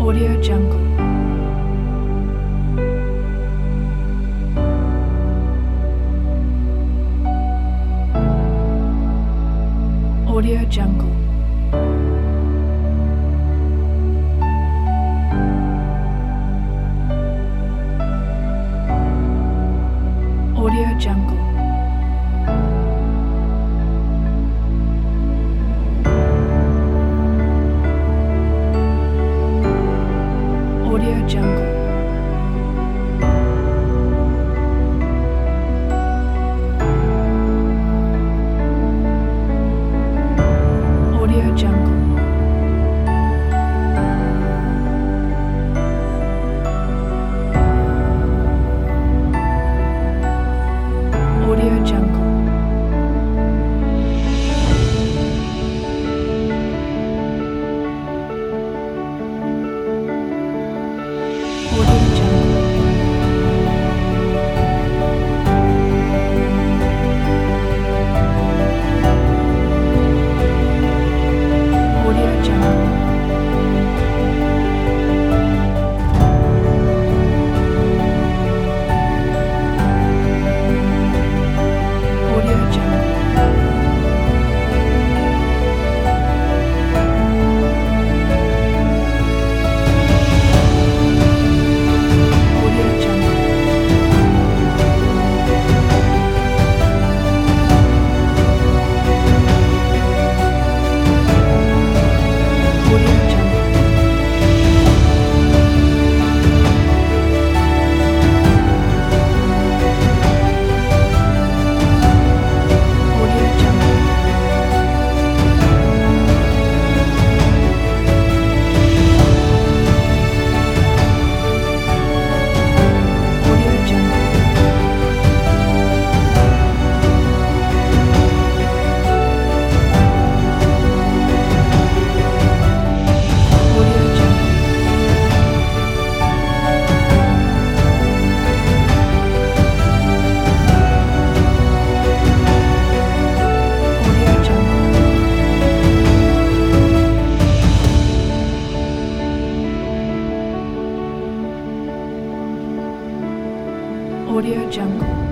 Audio Jungle. Audio Jungle. Audio Jungle. Audio Jungle. Audio Jungle. Audio Jungle. Audio Jungle. Audio Jungle. Audio Jungle. Audio Jungle. Audio Jungle. Audio Jungle. Audio Jungle. Audio Jungle. Audio Jungle. Audio Jungle.